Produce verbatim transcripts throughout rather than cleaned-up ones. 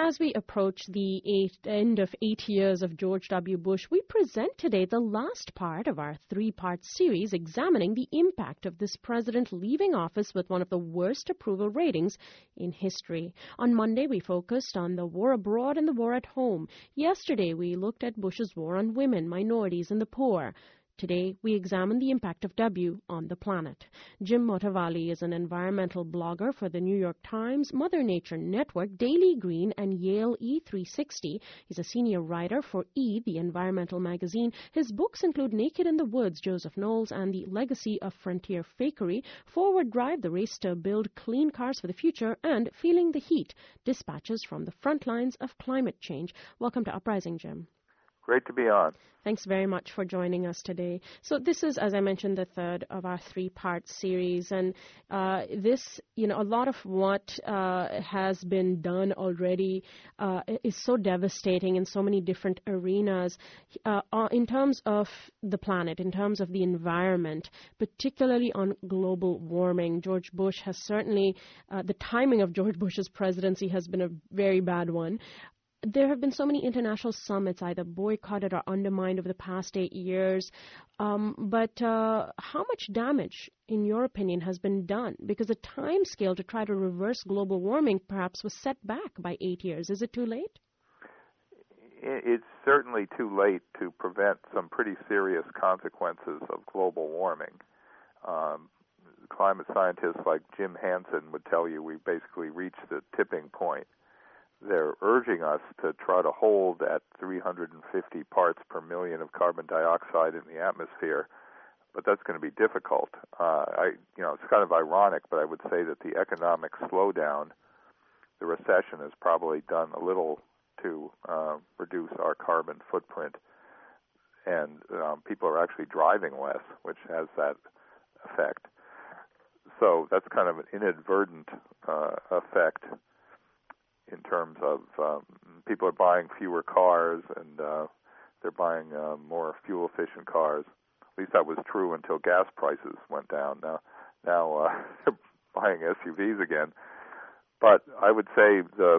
As we approach the eight, end of eight years of George W. Bush, we present today the last part of our three-part series examining the impact of this president leaving office with one of the worst approval ratings in history. On Monday, we focused on the war abroad and the war at home. Yesterday, we looked at Bush's war on women, minorities, and the poor. Today, we examine the impact of W on the planet. Jim Motavalli is an environmental blogger for the New York Times, Mother Nature Network, Daily Green, and Yale E three sixty. He's a senior writer for E, the environmental magazine. His books include Naked in the Woods, Joseph Knowles, and The Legacy of Frontier Fakery, Forward Drive, The Race to Build Clean Cars for the Future, and Feeling the Heat, Dispatches from the Front Lines of Climate Change. Welcome to Uprising, Jim. Great to be on. Thanks very much for joining us today. So this is, as I mentioned, the third of our three-part series. And uh, this, you know, a lot of what uh, has been done already uh, is so devastating in so many different arenas uh, in terms of the planet, in terms of the environment, particularly on global warming. George Bush has certainly, uh, the timing of George Bush's presidency has been a very bad one. There have been so many international summits either boycotted or undermined over the past eight years. Um, but uh, how much damage, in your opinion, has been done? Because the time scale to try to reverse global warming perhaps was set back by eight years. Is it too late? It's certainly too late to prevent some pretty serious consequences of global warming. Um, climate scientists like Jim Hansen would tell you we basically reached the tipping point. They're urging us to try to hold at three hundred fifty parts per million of carbon dioxide in the atmosphere, but that's going to be difficult. Uh, I, you know, it's kind of ironic, but I would say that the economic slowdown, the recession, has probably done a little to uh, reduce our carbon footprint, and um, people are actually driving less, which has that effect. So that's kind of an inadvertent uh, effect. In terms of um, people are buying fewer cars and uh, they're buying uh, more fuel-efficient cars. At least that was true until gas prices went down. Now, now uh, they're buying S U Vs again. But I would say the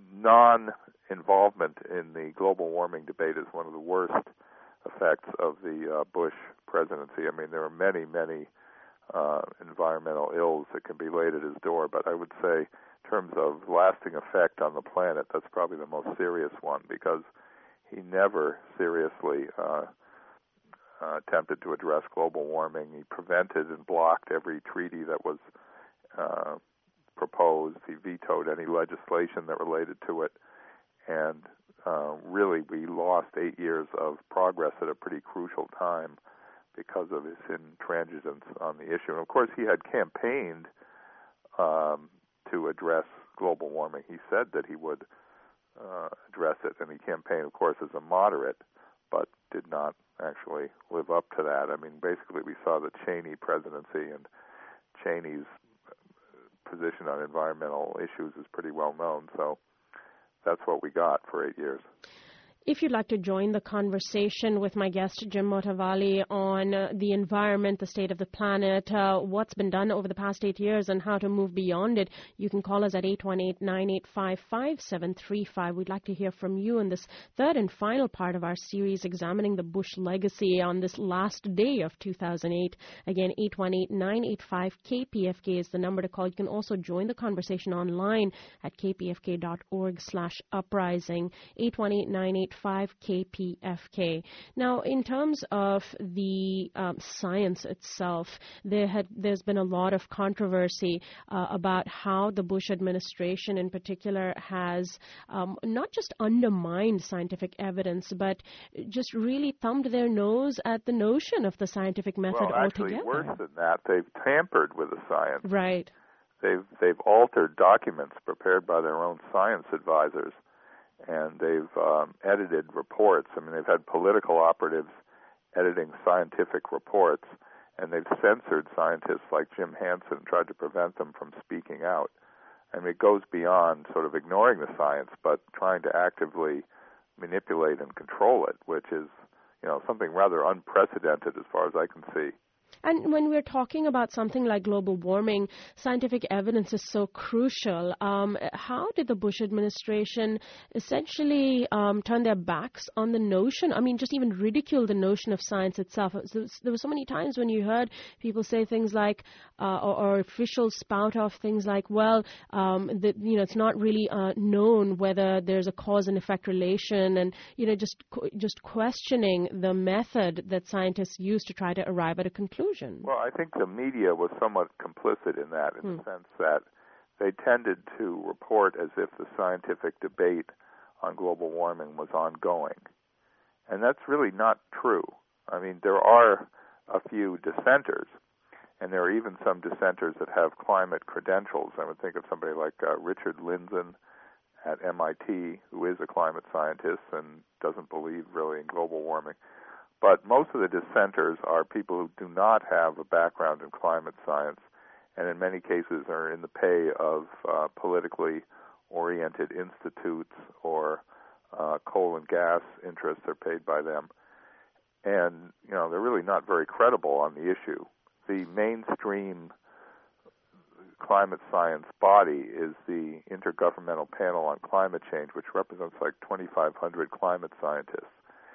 non-involvement in the global warming debate is one of the worst effects of the uh, Bush presidency. I mean, there are many, many uh, environmental ills that can be laid at his door, but I would say in terms of lasting effect on the planet, that's probably the most serious one because he never seriously uh, uh, attempted to address global warming. He prevented and blocked every treaty that was uh, proposed. He vetoed any legislation that related to it. And uh, really, we lost eight years of progress at a pretty crucial time because of his intransigence on the issue. And, of course, he had campaigned um, to address global warming. He said that he would uh, address it, and he campaigned, of course, as a moderate, but did not actually live up to that. I mean, basically, we saw the Cheney presidency, and Cheney's position on environmental issues is pretty well known, so that's what we got for eight years. If you'd like to join the conversation with my guest, Jim Motavalli, on uh, the environment, the state of the planet, uh, what's been done over the past eight years and how to move beyond it, you can call us at eight one eight, nine eight five, five seven three five. We'd like to hear from you in this third and final part of our series examining the Bush legacy on this last day of two thousand eight. Again, eight one eight, nine eight five, K P F K is the number to call. You can also join the conversation online at k p f k dot org slash uprising, eight one eight, nine eight five, K P F K. Now, in terms of the um, science itself, there had there's been a lot of controversy uh, about how the Bush administration, in particular, has um, not just undermined scientific evidence, but just really thumbed their nose at the notion of the scientific method well, actually, altogether. Worse than that, they've tampered with the science. Right. They've they've altered documents prepared by their own science advisors. And they've um, edited reports. I mean, they've had political operatives editing scientific reports, and they've censored scientists like Jim Hansen, tried to prevent them from speaking out. I mean, it goes beyond sort of ignoring the science, but trying to actively manipulate and control it, which is, you know, something rather unprecedented as far as I can see. And when we're talking about something like global warming, scientific evidence is so crucial. Um, how did the Bush administration essentially um, turn their backs on the notion, I mean, just even ridicule the notion of science itself? So, there were so many times when you heard people say things like, uh, or, or officials spout off things like, well, um, the, you know, it's not really uh, known whether there's a cause and effect relation, and, you know, just just questioning the method that scientists use to try to arrive at a conclusion. Well, I think the media was somewhat complicit in that, in hmm. the sense that they tended to report as if the scientific debate on global warming was ongoing. And that's really not true. I mean, there are a few dissenters, and there are even some dissenters that have climate credentials. I would think of somebody like uh, Richard Lindzen at M I T, who is a climate scientist and doesn't believe really in global warming. But most of the dissenters are people who do not have a background in climate science, and in many cases are in the pay of uh, politically oriented institutes, or uh, coal and gas interests are paid by them. And, you know, they're really not very credible on the issue. The mainstream climate science body is the Intergovernmental Panel on Climate Change, which represents like twenty-five hundred climate scientists.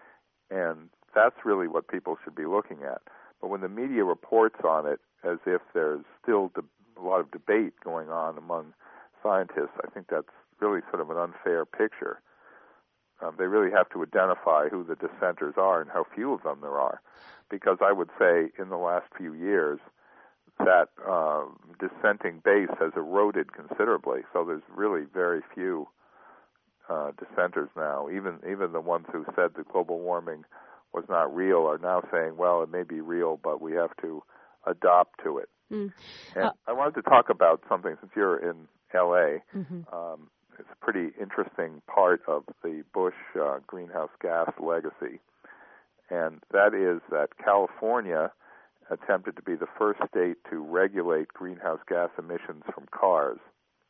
And that's really what people should be looking at. But when the media reports on it as if there's still de- a lot of debate going on among scientists, I think that's really sort of an unfair picture. Um, they really have to identify who the dissenters are and how few of them there are. Because I would say in the last few years that uh, dissenting base has eroded considerably. So there's really very few uh, dissenters now. Even even the ones who said that global warming was not real are now saying, well, it may be real, but we have to adopt to it. Mm. And uh, I wanted to talk about something, since you're in L A. Mm-hmm. Um, it's a pretty interesting part of the Bush uh, greenhouse gas legacy, and that is that California attempted to be the first state to regulate greenhouse gas emissions from cars.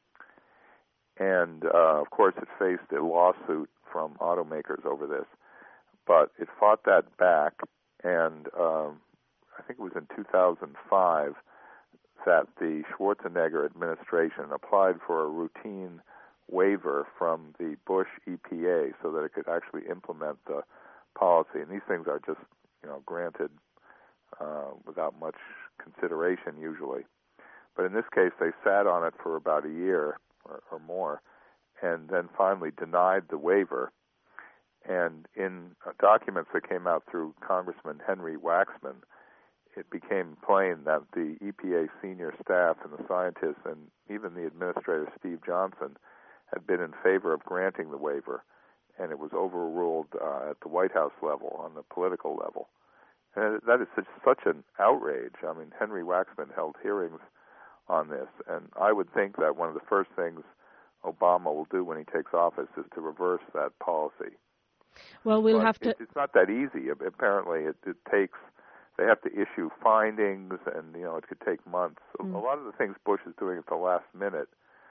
And, uh, of course, it faced a lawsuit from automakers over this. But it fought that back, and um, I think it was in two thousand five that the Schwarzenegger administration applied for a routine waiver from the Bush E P A so that it could actually implement the policy. And these things are just, you know, granted uh, without much consideration usually. But in this case, they sat on it for about a year or, or more, and then finally denied the waiver. And in uh, documents that came out through Congressman Henry Waxman, it became plain that the E P A senior staff and the scientists and even the administrator, Steve Johnson, had been in favor of granting the waiver, and it was overruled uh, at the White House level, on the political level. And that is such, such an outrage. I mean, Henry Waxman held hearings on this, and I would think that one of the first things Obama will do when he takes office is to reverse that policy. Well, we'll but have to... It's not that easy. Apparently, it, it takes... They have to issue findings, and, you know, it could take months. Mm. A lot of the things Bush is doing at the last minute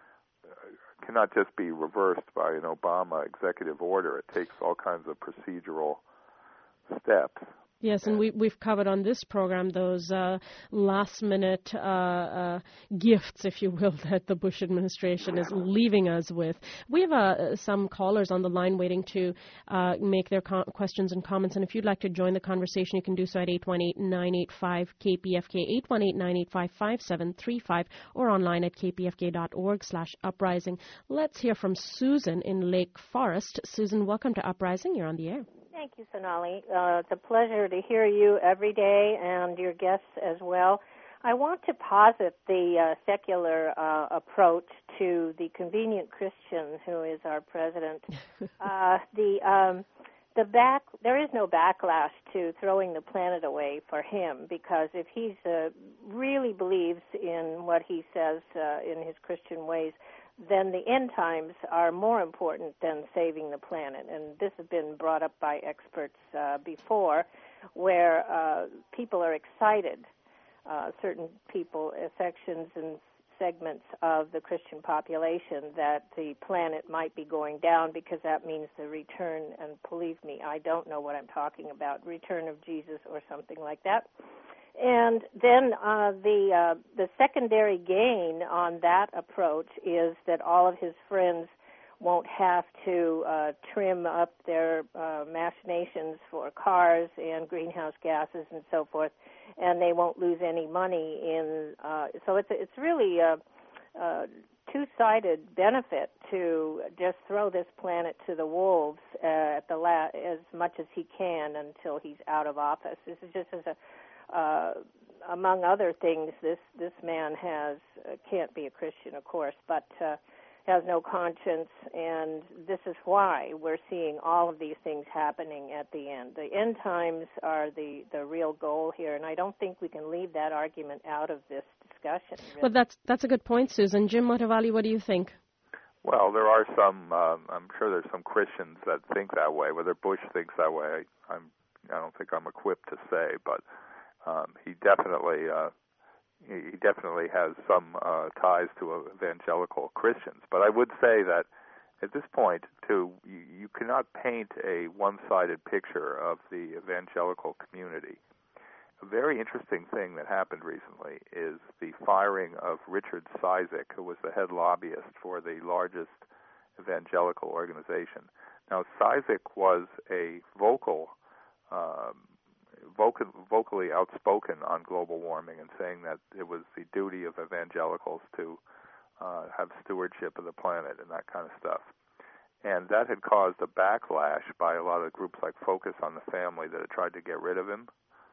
uh, cannot just be reversed by an Obama executive order. It takes all kinds of procedural steps. Yes, and we, we've covered on this program those uh, last-minute uh, uh, gifts, if you will, that the Bush administration is leaving us with. We have uh, some callers on the line waiting to uh, make their co- questions and comments, and if you'd like to join the conversation, you can do so at eight one eight, nine eight five, K P F K, eight one eight, nine eight five, five seven three five, or online at k p f k dot org slash uprising. Let's hear from Susan in Lake Forest. Susan, welcome to Uprising. You're on the air. Thank you, Sonali. Uh, it's a pleasure to hear you every day and your guests as well. I want to posit the uh, secular uh, approach to the convenient Christian who is our president. uh, the um, the back there is no backlash to throwing the planet away for him, because if he uh, really believes in what he says uh, in his Christian ways, then the end times are more important than saving the planet. And this has been brought up by experts uh, before, where uh, people are excited, uh, certain people, uh, sections and segments of the Christian population, that the planet might be going down because that means the return, and believe me, I don't know what I'm talking about, return of Jesus or something like that. And then uh, the uh, the secondary gain on that approach is that all of his friends won't have to uh, trim up their uh, machinations for cars and greenhouse gases and so forth, and they won't lose any money in. Uh, so it's it's really a, a two-sided benefit to just throw this planet to the wolves uh, at the la- as much as he can until he's out of office. This is just as a Uh, among other things, this this man has uh, can't be a Christian, of course, but uh, has no conscience, and this is why we're seeing all of these things happening at the end. The end times are the, the real goal here, and I don't think we can leave that argument out of this discussion. Really. Well, that's that's a good point, Susan. Jim Motavalli, what do you think? Well, there are some. Um, I'm sure there's some Christians that think that way. Whether Bush thinks that way, I, I'm. I don't think I'm equipped to say, but. Um, he definitely uh, he definitely has some uh, ties to evangelical Christians. But I would say that at this point, too, you, you cannot paint a one-sided picture of the evangelical community. A very interesting thing that happened recently is the firing of Richard Cizik, who was the head lobbyist for the largest evangelical organization. Now, Cizik was a vocal um, Vocal, vocally outspoken on global warming and saying that it was the duty of evangelicals to uh, have stewardship of the planet and that kind of stuff. And that had caused a backlash by a lot of groups like Focus on the Family that had tried to get rid of him.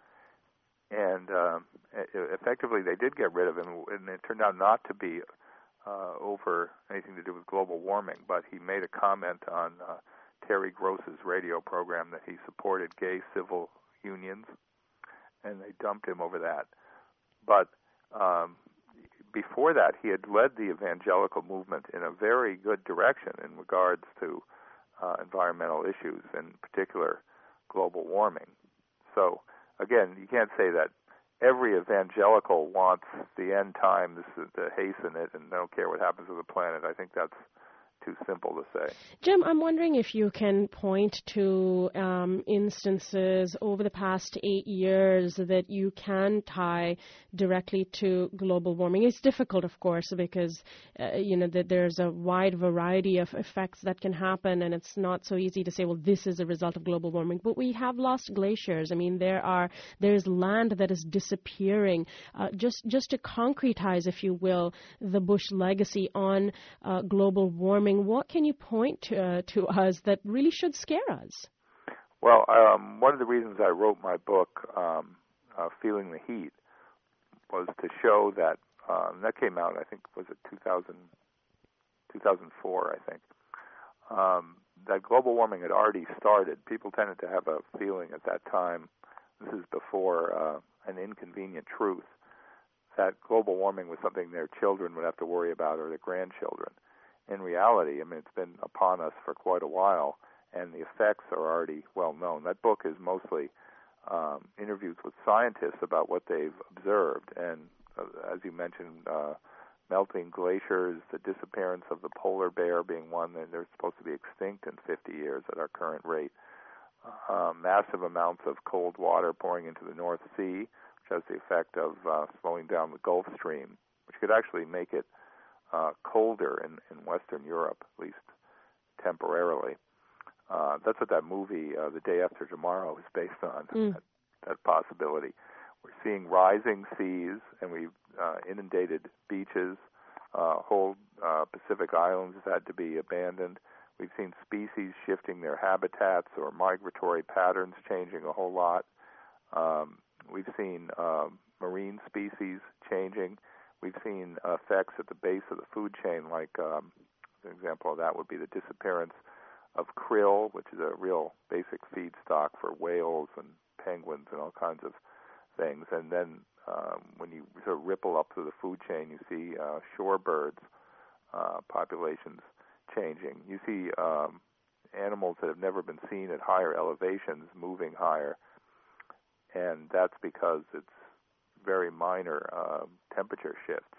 And um, effectively they did get rid of him, and it turned out not to be uh, over anything to do with global warming, but he made a comment on uh, Terry Gross's radio program that he supported gay civil unions, and they dumped him over that. But um, before that, he had led the evangelical movement in a very good direction in regards to uh, environmental issues, in particular global warming. So, again, you can't say that every evangelical wants the end times to hasten it and they don't care what happens to the planet. I think that's too simple to say. Jim, I'm wondering if you can point to um, instances over the past eight years that you can tie directly to global warming. It's difficult, of course, because uh, you know that there's a wide variety of effects that can happen, and it's not so easy to say, well, this is a result of global warming. But we have lost glaciers. I mean, there are there's land that is disappearing. Uh, just just to concretize, if you will, the Bush legacy on uh, global warming. What can you point to, uh, to us that really should scare us? Well, um, one of the reasons I wrote my book, um, uh, Feeling the Heat, was to show that, um, that came out, I think, was it two thousand, two thousand four, I think, um, that global warming had already started. People tended to have a feeling at that time, this is before uh, an inconvenient truth, that global warming was something their children would have to worry about or their grandchildren. In reality, I mean, it's been upon us for quite a while, and the effects are already well known. That book is mostly um, interviews with scientists about what they've observed, and uh, as you mentioned, uh, melting glaciers, the disappearance of the polar bear being one, that they're supposed to be extinct in fifty years at our current rate. Uh, massive amounts of cold water pouring into the North Sea, which has the effect of uh, slowing down the Gulf Stream, which could actually make it Uh, colder in, in Western Europe, at least temporarily. Uh, that's what that movie, uh, The Day After Tomorrow, is based on, mm. that, that possibility. We're seeing rising seas, and we've uh, inundated beaches. Uh, whole uh, Pacific islands have had to be abandoned. We've seen species shifting their habitats or migratory patterns changing a whole lot. Um, we've seen um, marine species changing. We've seen effects at the base of the food chain, like um, an example of that would be the disappearance of krill, which is a real basic feedstock for whales and penguins and all kinds of things. And then um, when you sort of ripple up through the food chain, you see uh, shorebirds uh, populations changing. You see um, animals that have never been seen at higher elevations moving higher, and that's because it's very minor uh, temperature shifts.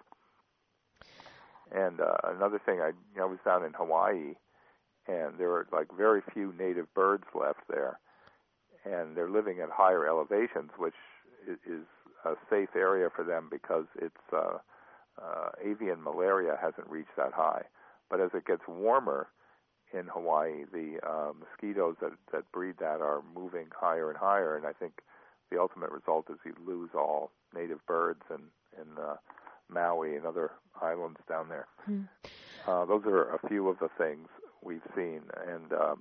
And uh, another thing, I, you know, I was down in Hawaii, and there are like very few native birds left there, and they're living at higher elevations, which is, is a safe area for them because it's uh, uh, avian malaria hasn't reached that high. But as it gets warmer in Hawaii, the uh, mosquitoes that, that breed that are moving higher and higher, and I think the ultimate result is you lose all native birds in, in uh, Maui and other islands down there. Hmm. Uh, those are a few of the things we've seen, and um,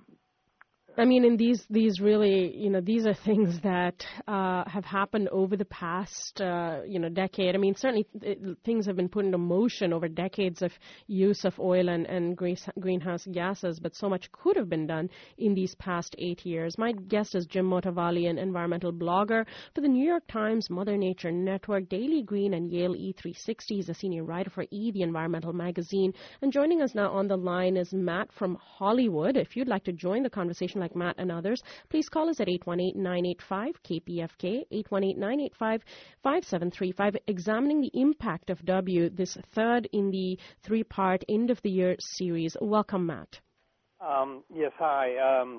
I mean, in these, these really, you know, these are things that uh, have happened over the past, uh, you know, decade. I mean, certainly it, things have been put into motion over decades of use of oil and, and greenhouse gases, but so much could have been done in these past eight years. My guest is Jim Motovali, an environmental blogger for the New York Times, Mother Nature Network, Daily Green, and Yale E three sixty. He's a senior writer for E, the environmental magazine. And joining us now on the line is Matt from Hollywood. If you'd like to join the conversation like Matt and others, please call us at eight one eight, nine eight five, K P F K, eight one eight, nine eight five, five seven three five, examining the impact of W, this third in the three-part end-of-the-year series. Welcome, Matt. Um, yes, hi. Um,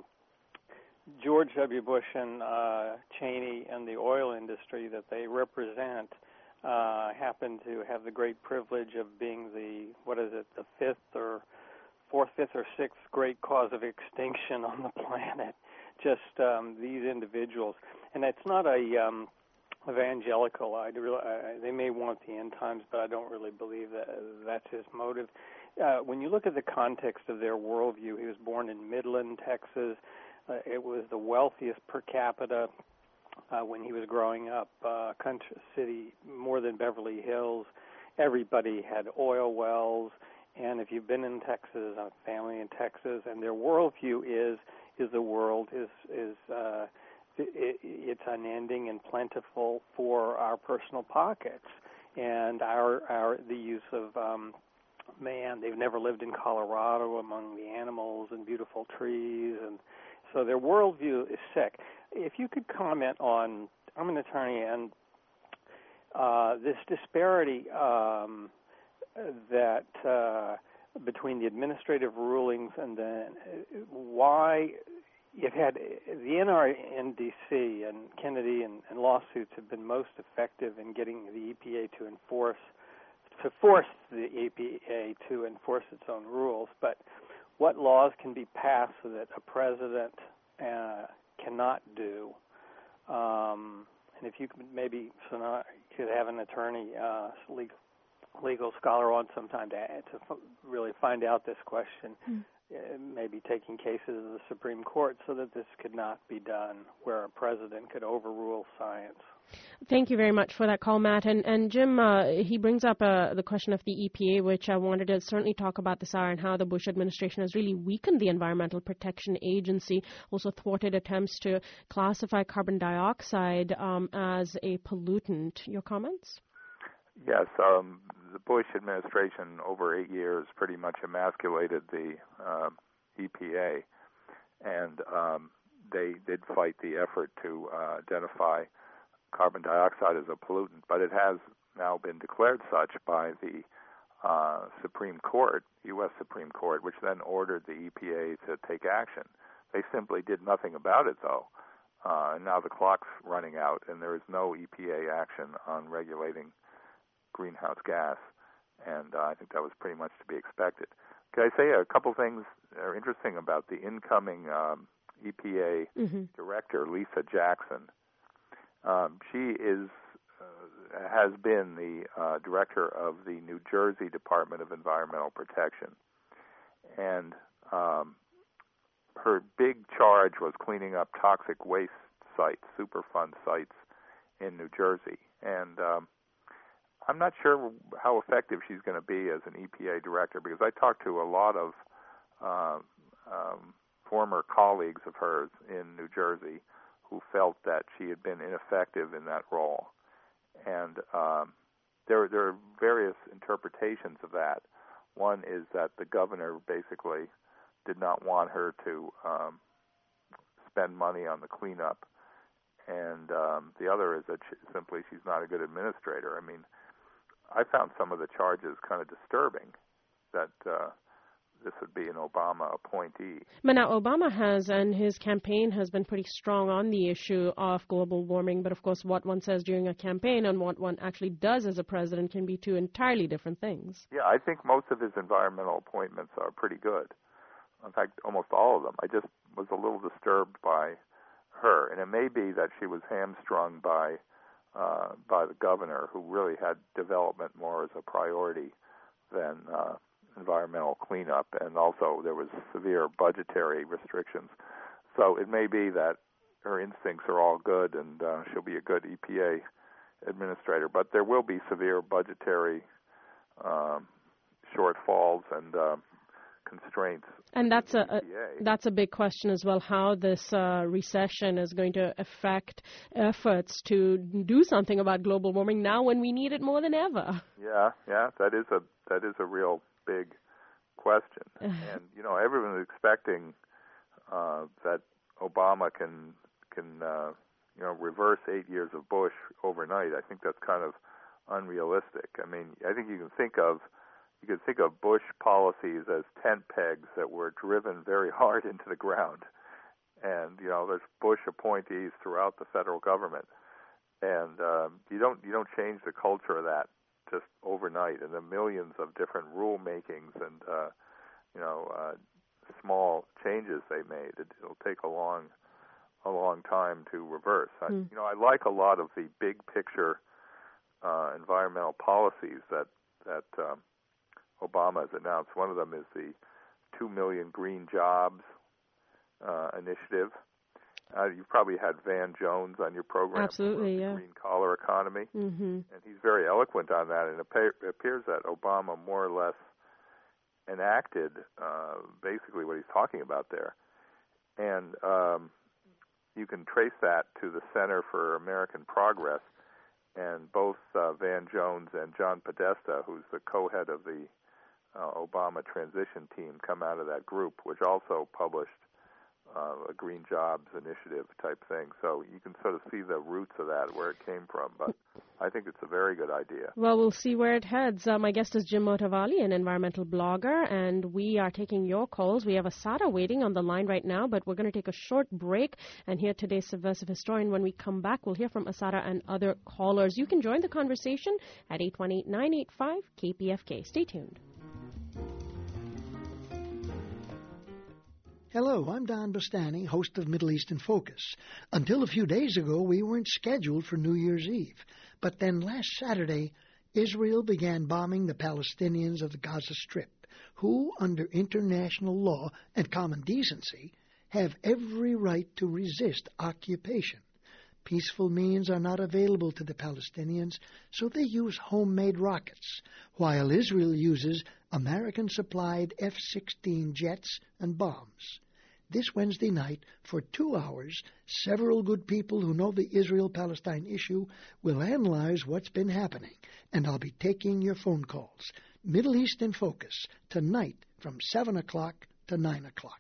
George W. Bush and uh, Cheney and the oil industry that they represent uh, happen to have the great privilege of being the, what is it, the fifth or fourth, fifth, or sixth great cause of extinction on the planet, just um, these individuals. And it's not a um, evangelical. I, I, they may want the end times, but I don't really believe that that's his motive. Uh, when you look at the context of their worldview, he was born in Midland, Texas. Uh, it was the wealthiest per capita uh, when he was growing up, uh, country city more than Beverly Hills. Everybody had oil wells. And if you've been in Texas, a family in Texas, and their worldview is is the world is is uh, it, it's unending and plentiful for our personal pockets, and our our the use of um, man. They've never lived in Colorado among the animals and beautiful trees, and so their worldview is sick. If you could comment on, I'm an attorney, and uh, this disparity. Um, that uh, between the administrative rulings and then why it had the N R N D C and Kennedy and, and lawsuits have been most effective in getting the E P A to enforce to force the E P A to enforce its own rules. But what laws can be passed so that a president uh, cannot do? Um, and if you could maybe so now you could have an attorney, uh, legal. legal scholar on sometime to, to f- really find out this question, mm. uh, maybe taking cases to the Supreme Court so that this could not be done where a president could overrule science. Thank you very much for that call, Matt. And, and Jim, uh, he brings up uh, the question of the E P A, which I wanted to certainly talk about this hour and how the Bush administration has really weakened the Environmental Protection Agency, also thwarted attempts to classify carbon dioxide um, as a pollutant. Your comments? Yes, um, the Bush administration over eight years pretty much emasculated the uh, E P A, and um, they did fight the effort to uh, identify carbon dioxide as a pollutant, but it has now been declared such by the uh, Supreme Court, U S Supreme Court, which then ordered the E P A to take action. They simply did nothing about it, though, uh, and now the clock's running out, and there is no E P A action on regulating greenhouse gas, and uh, I think that was pretty much to be expected. Can I say a couple things that are interesting about the incoming um, E P A mm-hmm. director, Lisa Jackson? Um, she is uh, has been the uh, director of the New Jersey Department of Environmental Protection, and um, her big charge was cleaning up toxic waste sites, Superfund sites in New Jersey, and um, I'm not sure how effective she's going to be as an E P A director, because I talked to a lot of uh, um, former colleagues of hers in New Jersey who felt that she had been ineffective in that role. And um, there, there are various interpretations of that. One is that the governor basically did not want her to um, spend money on the cleanup, and um, the other is that she, simply she's not a good administrator. I mean, I found some of the charges kind of disturbing, that uh, this would be an Obama appointee. But now Obama has, and his campaign has been pretty strong on the issue of global warming. But of course, what one says during a campaign and what one actually does as a president can be two entirely different things. Yeah, I think most of his environmental appointments are pretty good. In fact, almost all of them. I just was a little disturbed by her, and it may be that she was hamstrung by uh, by the governor, who really had development more as a priority than uh, environmental cleanup, and also there was severe budgetary restrictions. So it may be that her instincts are all good, and uh, she'll be a good E P A administrator, but there will be severe budgetary um, shortfalls and uh, constraints. And that's a, a that's a big question as well, how this uh, recession is going to affect efforts to do something about global warming now when we need it more than ever. Yeah, yeah, that is a that is a real big question. And you know, everyone is expecting uh, that Obama can can uh, you know reverse eight years of Bush overnight. I think that's kind of unrealistic. I mean, I think you can think of You could think of Bush policies as tent pegs that were driven very hard into the ground. And, you know, there's Bush appointees throughout the federal government. And um, you don't you don't change the culture of that just overnight. And the millions of different rule makings and, uh, you know, uh, small changes they made, it, it'll take a long, a long time to reverse. Mm. I, you know, I like a lot of the big picture uh, environmental policies that, that um, Obama has announced. One of them is the two million green jobs uh, initiative. Uh, you've probably had Van Jones on your program. Absolutely, yeah. The green collar economy. Mm-hmm. And he's very eloquent on that, and it, appear, it appears that Obama more or less enacted uh, basically what he's talking about there. And um, you can trace that to the Center for American Progress, and both uh, Van Jones and John Podesta, who's the co-head of the Uh, Obama transition team, come out of that group, which also published uh, a Green Jobs Initiative type thing. So you can sort of see the roots of that, where it came from. But I think it's a very good idea. Well, we'll see where it heads. Uh, my guest is Jim Motavalli, an environmental blogger, and we are taking your calls. We have Asada waiting on the line right now, but we're going to take a short break and hear today's Subversive Historian. When we come back, we'll hear from Asada and other callers. You can join the conversation at eight one eight, nine eight five, K P F K. Stay tuned. Hello, I'm Don Bastani, host of Middle East in Focus. Until a few days ago, we weren't scheduled for New Year's Eve. But then last Saturday, Israel began bombing the Palestinians of the Gaza Strip, who, under international law and common decency, have every right to resist occupation. Peaceful means are not available to the Palestinians, so they use homemade rockets, while Israel uses American-supplied F sixteen jets and bombs. This Wednesday night, for two hours, several good people who know the Israel-Palestine issue will analyze what's been happening, and I'll be taking your phone calls. Middle East in Focus, tonight from seven o'clock to nine o'clock.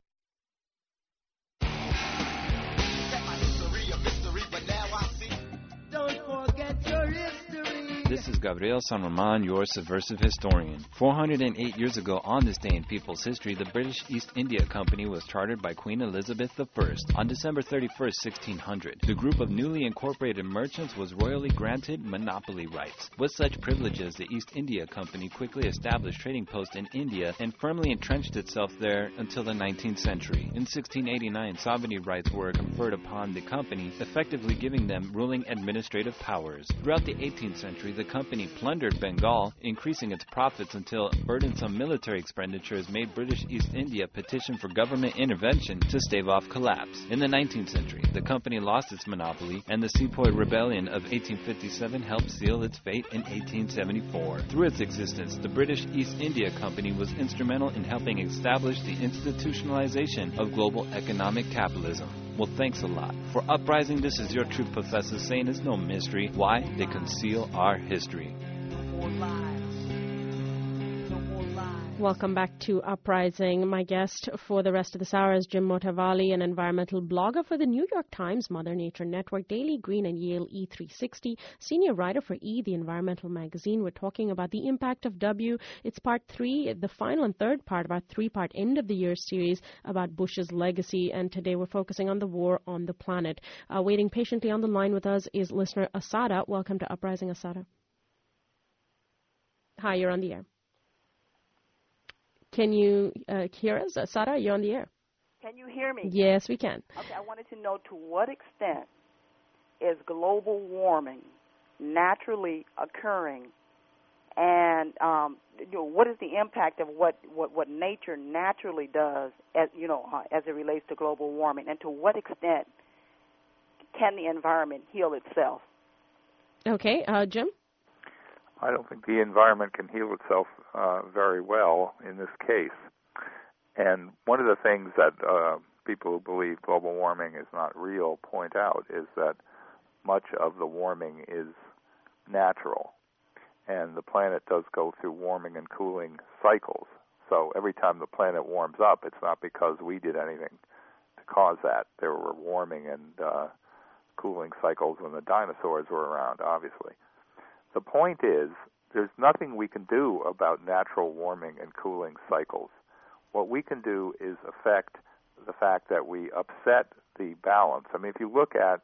Don't forget your history. This is Gabriel San Roman, your subversive historian. four hundred eight years ago on this day in people's history, the British East India Company was chartered by Queen Elizabeth the First on December thirty-first, sixteen hundred. The group of newly incorporated merchants was royally granted monopoly rights. With such privileges, the East India Company quickly established trading posts in India and firmly entrenched itself there until the nineteenth century. In sixteen eighty-nine, sovereignty rights were conferred upon the company, effectively giving them ruling administrative powers. Throughout the eighteenth century, the company plundered Bengal, increasing its profits until burdensome military expenditures made British East India petition for government intervention to stave off collapse. In the nineteenth century, the company lost its monopoly, and the Sepoy Rebellion of eighteen fifty-seven helped seal its fate in eighteen seventy-four. Through its existence, the British East India Company was instrumental in helping establish the institutionalization of global economic capitalism. Well, thanks a lot. For Uprising, this is your truth professor saying it's no mystery why they conceal our history. No more lies. No more lies. Welcome back to Uprising. My guest for the rest of this hour is Jim Motavalli, an environmental blogger for the New York Times, Mother Nature Network, Daily Green, and Yale E three sixty, senior writer for E, the environmental magazine. We're talking about the impact of W. It's part three, the final and third part of our three-part end-of-the-year series about Bush's legacy, and today we're focusing on the war on the planet. Uh, waiting patiently on the line with us is listener Asada. Welcome to Uprising, Asada. Hi, you're on the air. Can you uh, hear us? Uh, Sara, you're on the air. Can you hear me? Yes, we can. Okay, I wanted to know to what extent is global warming naturally occurring, and um, you know, what is the impact of what, what, what nature naturally does, as you know, uh, as it relates to global warming, and to what extent can the environment heal itself? Okay, uh, Jim? I don't think the environment can heal itself uh, very well in this case. And one of the things that uh, people who believe global warming is not real point out is that much of the warming is natural. And the planet does go through warming and cooling cycles. So every time the planet warms up, it's not because we did anything to cause that. There were warming and uh, cooling cycles when the dinosaurs were around, obviously. The point is, there's nothing we can do about natural warming and cooling cycles. What we can do is affect the fact that we upset the balance. I mean, if you look at,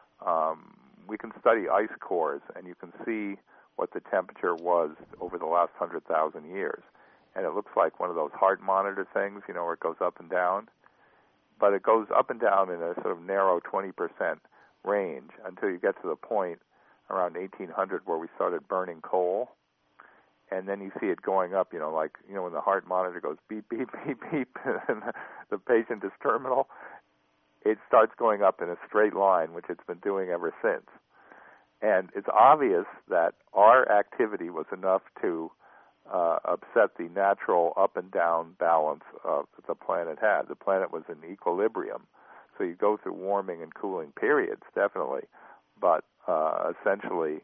um, we can study ice cores, and you can see what the temperature was over the last one hundred thousand years. And it looks like one of those heart monitor things, you know, where it goes up and down. But it goes up and down in a sort of narrow twenty percent range until you get to the point around eighteen hundred where we started burning coal, and then you see it going up, you know, like, you know, when the heart monitor goes beep, beep, beep, beep, and the patient is terminal, it starts going up in a straight line, which it's been doing ever since. And it's obvious that our activity was enough to uh, upset the natural up and down balance uh, that the planet had. The planet was in equilibrium, so you go through warming and cooling periods, definitely, but Uh, essentially,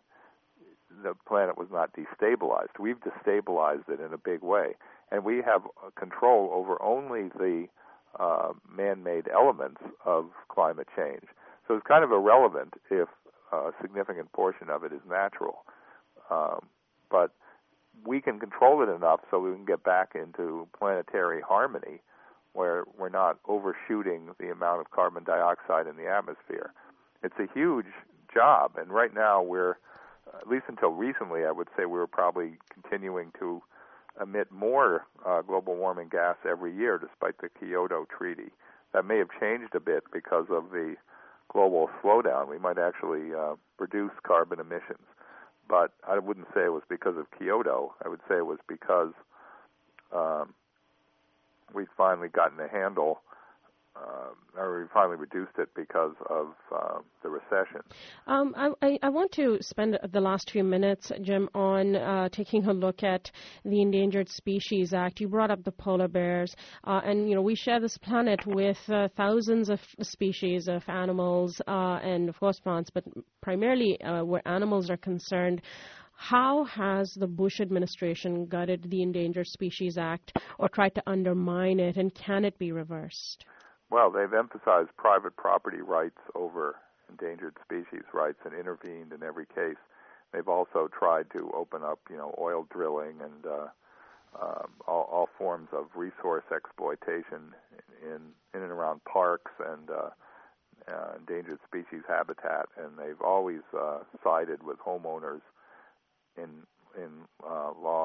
the planet was not destabilized. We've destabilized it in a big way, and we have control over only the uh, man-made elements of climate change. So it's kind of irrelevant if a significant portion of it is natural. Um, but we can control it enough so we can get back into planetary harmony where we're not overshooting the amount of carbon dioxide in the atmosphere. It's a huge job, and right now we're, at least until recently, I would say we were probably continuing to emit more uh, global warming gas every year despite the Kyoto Treaty. That may have changed a bit because of the global slowdown. We might actually uh, reduce carbon emissions, but I wouldn't say it was because of Kyoto. I would say it was because um, we've finally gotten a handle Uh, or we finally reduced it because of uh, the recession. Um, I, I want to spend the last few minutes, Jim, on uh, taking a look at the Endangered Species Act. You brought up the polar bears, uh, and you know we share this planet with uh, thousands of species of animals uh, and of course plants, but primarily uh, where animals are concerned. How has the Bush administration gutted the Endangered Species Act or tried to undermine it, and can it be reversed? Well, they've emphasized private property rights over endangered species rights and intervened in every case. They've also tried to open up, you know, oil drilling and uh, uh, all, all forms of resource exploitation in in and around parks and uh, uh, endangered species habitat. And they've always uh, sided with homeowners in in uh, law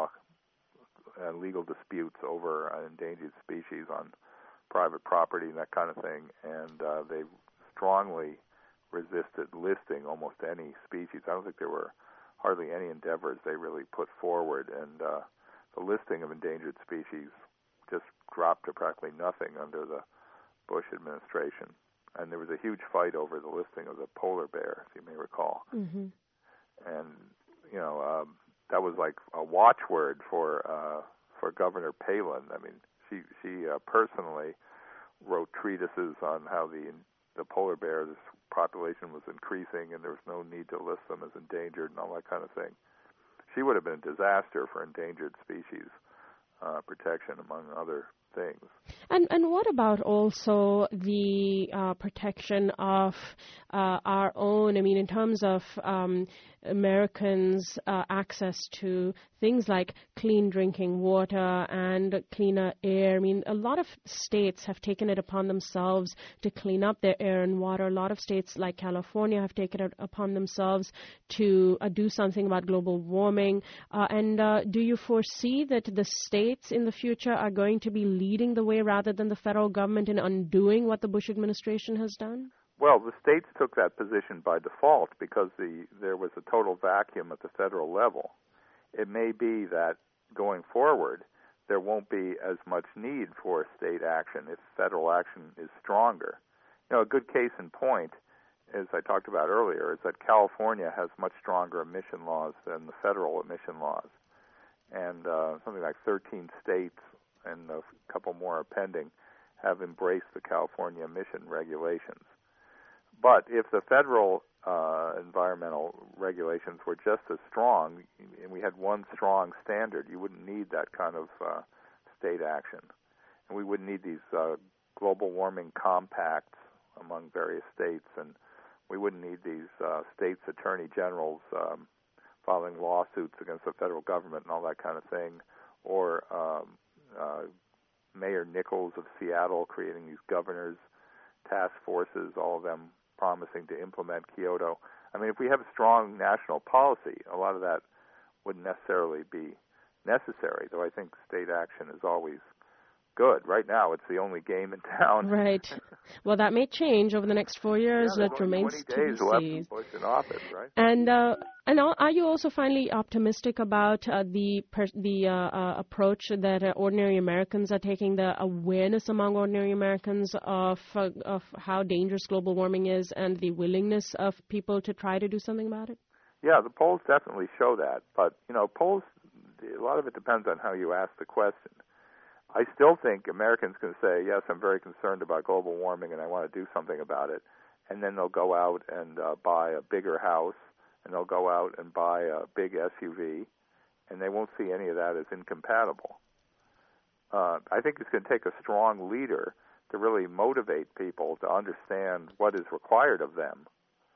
uh, legal disputes over an endangered species on private property and that kind of thing, and uh, they've strongly resisted listing almost any species. I don't think there were hardly any endeavors they really put forward, and uh, the listing of endangered species just dropped to practically nothing under the Bush administration. And there was a huge fight over the listing of the polar bear, as you may recall. Mm-hmm. And, you know, um, that was like a watchword for uh, for Governor Palin. I mean, She, she uh, personally wrote treatises on how the the polar bear's population was increasing and there was no need to list them as endangered and all that kind of thing. She would have been a disaster for endangered species uh, protection, among other things. And and what about also the uh, protection of uh, our own? I mean, in terms of um, Americans' uh, access to things like clean drinking water and cleaner air. I mean, a lot of states have taken it upon themselves to clean up their air and water. A lot of states like California have taken it upon themselves to uh, do something about global warming. Uh, and uh, do you foresee that the states in the future are going to be leading the way rather than the federal government in undoing what the Bush administration has done? Well, the states took that position by default because the there was a total vacuum at the federal level. It may be that going forward there won't be as much need for state action if federal action is stronger. You know, a good case in point, as I talked about earlier, is that California has much stronger emission laws than the federal emission laws. And uh, something like thirteen states, and a couple more are pending, have embraced the California emission regulations. But if the federal uh, environmental regulations were just as strong, and we had one strong standard, you wouldn't need that kind of uh, state action. And we wouldn't need these uh, global warming compacts among various states, and we wouldn't need these uh, states' attorney generals um, filing lawsuits against the federal government and all that kind of thing, or um, uh, Mayor Nichols of Seattle creating these governors' task forces, all of them promising to implement Kyoto. I mean, if we have a strong national policy, a lot of that wouldn't necessarily be necessary, though I think state action is always good. Right now, it's the only game in town. Right. Well, that may change over the next four years. Yeah, that remains to twenty days be left seen. of Bush in office, right? And uh, and are you also finally optimistic about uh, the per- the uh, uh, approach that uh, ordinary Americans are taking, the awareness among ordinary Americans of uh, of how dangerous global warming is, and the willingness of people to try to do something about it? Yeah, the polls definitely show that. But you know, polls, a lot of it depends on how you ask the question. I still think Americans can say, yes, I'm very concerned about global warming and I want to do something about it. And then they'll go out and uh, buy a bigger house, and they'll go out and buy a big S U V, and they won't see any of that as incompatible. Uh, I think it's going to take a strong leader to really motivate people to understand what is required of them.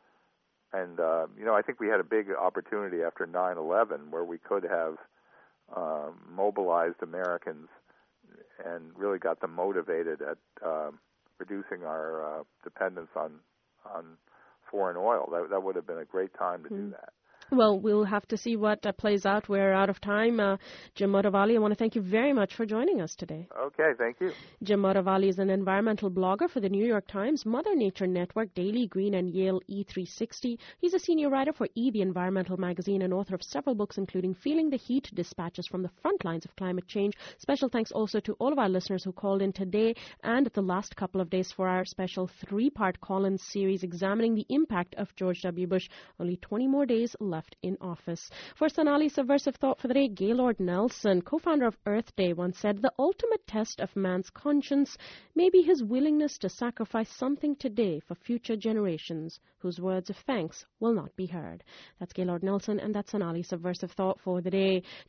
And, uh, you know, I think we had a big opportunity after nine eleven where we could have uh, mobilized Americans and really got them motivated at uh, reducing our uh, dependence on on foreign oil. That that would have been a great time to mm. do that. Well, we'll have to see what uh, plays out. We're out of time. Uh, Jim Motovalli, I want to thank you very much for joining us today. Okay, thank you. Jim Motovalli is an environmental blogger for the New York Times, Mother Nature Network, Daily Green, and Yale E three sixty. He's a senior writer for E! The Environmental Magazine and author of several books, including Feeling the Heat, Dispatches from the Front Lines of Climate Change. Special thanks also to all of our listeners who called in today and the last couple of days for our special three-part call-in series examining the impact of George W. Bush. Only twenty more days left in office. For Sonali's subversive thought for the day, Gaylord Nelson, co-founder of Earth Day, once said, "The ultimate test of man's conscience may be his willingness to sacrifice something today for future generations whose words of thanks will not be heard." That's Gaylord Nelson, and that's Sonali's subversive thought for the day.